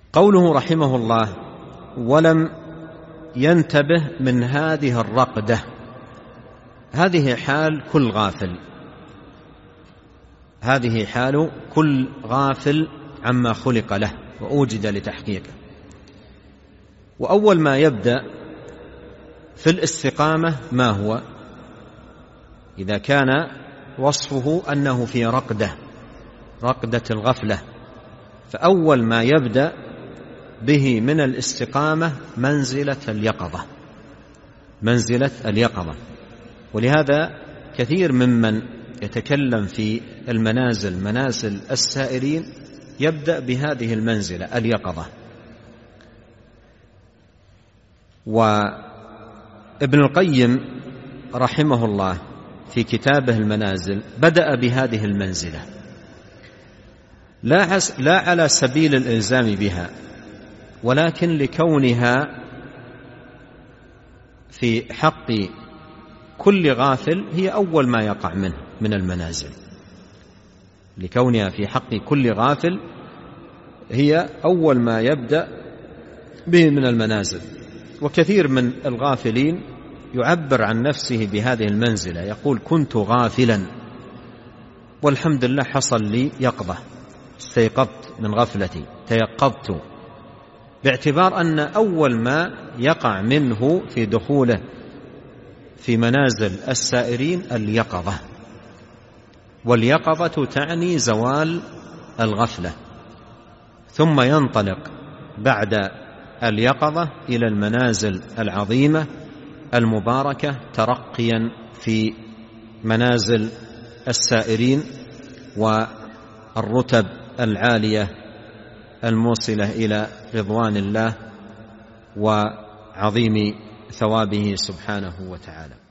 قوله رحمه الله: ولم ينتبه من هذه الرقدة، هذه حال كل غافل، هذه حال كل غافل عما خلق له وأوجد لتحقيقه. وأول ما يبدأ في الاستقامة ما هو؟ إذا كان وصفه أنه في رقدة الغفلة، فأول ما يبدأ به من الاستقامة منزلة اليقظة. ولهذا كثير ممن يتكلم في منازل السائرين يبدأ بهذه المنزلة اليقظة. وابن القيم رحمه الله في كتابه المنازل بدأ بهذه المنزلة لا على سبيل الإلزام بها، ولكن لكونها في حق كل غافل هي أول ما يقع منه من المنازل، لكونها في حق كل غافل هي أول ما يبدأ به من المنازل. وكثير من الغافلين يعبر عن نفسه بهذه المنزلة، يقول: كنت غافلا والحمد لله حصل لي يقظة، استيقظت من غفلتي، تيقظت، باعتبار أن أول ما يقع منه في دخوله في منازل السائرين اليقظة، واليقظة تعني زوال الغفلة، ثم ينطلق بعد اليقظة إلى المنازل العظيمة المباركة ترقيا في منازل السائرين والرتب العالية الموصلة إلى رضوان الله وعظيم ثوابه سبحانه وتعالى.